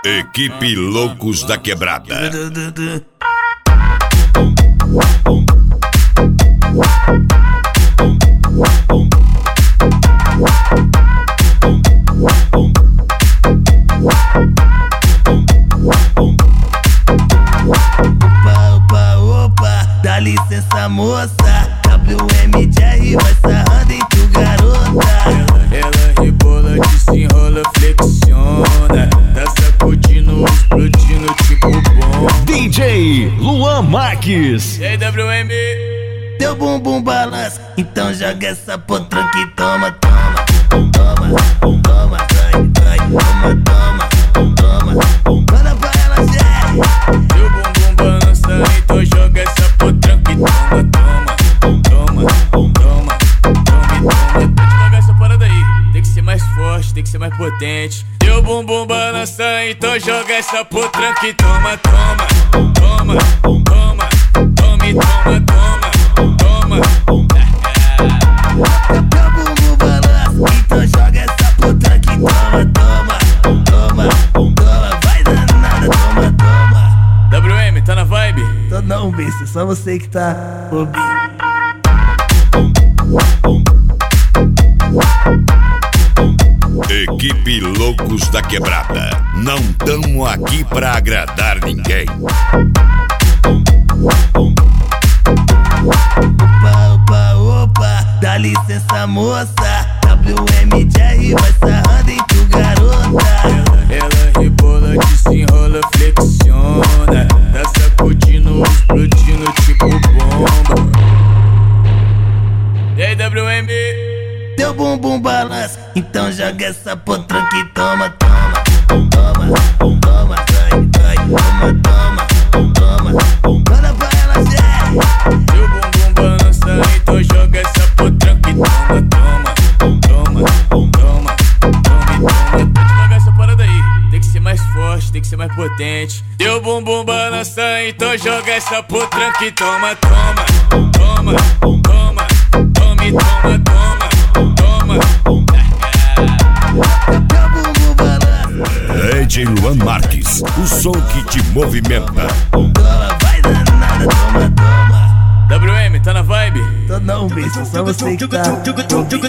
Equipe Loucos da Quebrada. Opa, dá licença moça, WMJR vai sarrando em tu garota. Ela rebola, desenrola, flexiona, tá sacudindo, explodindo tipo bomba. DJ Luan Marques. E aí, WM? Teu bumbum balança, então joga essa potranca e toma, toma, toma, toma, vai, vai, toma, toma, toma. Manda pra ela, Jerry. Teu bumbum balança, então joga essa potranca e toma, toma, toma, toma, toma. Devagar essa parada aí, tem que ser mais forte, tem que ser mais potente. Teu bumbum balança, então joga essa potranca e toma, toma, toma, toma, tome, toma, toma. Teu bumbum balança, então joga essa potranca e toma, toma, toma, toma. Vai danada, toma, toma. WM, tá na vibe? Tô não, besta, só você que tá bobinho. Equipe Loucos da Quebrada. Não tamo aqui pra agradar ninguém. Opa, dá licença moça, WMJR vai sarrando em tu garota. Ela rebola, desenrola, flexiona, tá sacudindo, explodindo tipo bomba. E aí, WM? Teu bumbum balança, então joga essa potranca e toma, toma, toma, toma, vai, vai, toma, toma, toma. Manda pra ela, Jerry. Teu bumbum balança, então joga essa potranca e toma, toma, toma, toma, toma. Devagar essa parada aí, tem que ser mais forte, tem que ser mais potente. Teu bumbum balança, então joga essa potranca e toma, toma, toma, toma, tome, toma, toma. DJ Luan Marques, o som que te movimenta. Toma, vai danada, toma, toma. WM, tá na vibe? Tô não, besta, só você que tá bobinho.